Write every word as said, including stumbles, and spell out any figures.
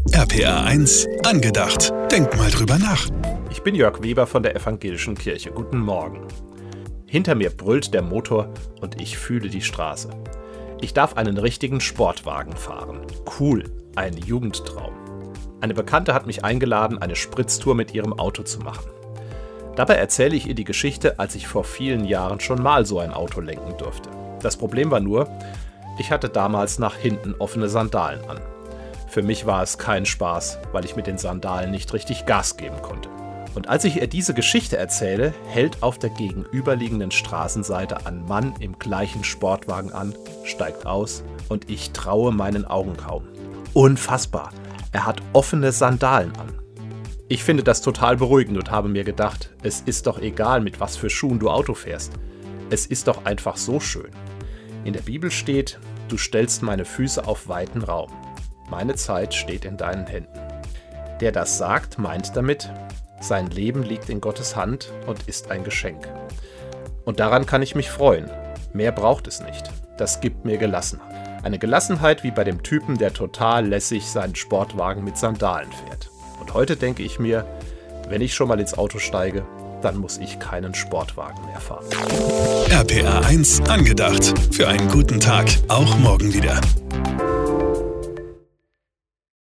R P R eins angedacht. Denk mal drüber nach. Ich bin Jörg Weber von der Evangelischen Kirche. Guten Morgen. Hinter mir brüllt der Motor und ich fühle die Straße. Ich darf einen richtigen Sportwagen fahren. Cool, ein Jugendtraum. Eine Bekannte hat mich eingeladen, eine Spritztour mit ihrem Auto zu machen. Dabei erzähle ich ihr die Geschichte, als ich vor vielen Jahren schon mal so ein Auto lenken durfte. Das Problem war nur, ich hatte damals nach hinten offene Sandalen an. Für mich war es kein Spaß, weil ich mit den Sandalen nicht richtig Gas geben konnte. Und als ich ihr diese Geschichte erzähle, hält auf der gegenüberliegenden Straßenseite ein Mann im gleichen Sportwagen an, steigt aus und ich traue meinen Augen kaum. Unfassbar, er hat offene Sandalen an. Ich finde das total beruhigend und habe mir gedacht, es ist doch egal, mit was für Schuhen du Auto fährst. Es ist doch einfach so schön. In der Bibel steht, du stellst meine Füße auf weiten Raum. Meine Zeit steht in deinen Händen. Der das sagt, meint damit, sein Leben liegt in Gottes Hand und ist ein Geschenk. Und daran kann ich mich freuen. Mehr braucht es nicht. Das gibt mir Gelassenheit. Eine Gelassenheit wie bei dem Typen, der total lässig seinen Sportwagen mit Sandalen fährt. Und heute denke ich mir, wenn ich schon mal ins Auto steige, dann muss ich keinen Sportwagen mehr fahren. R P R eins angedacht. Für einen guten Tag, auch morgen wieder.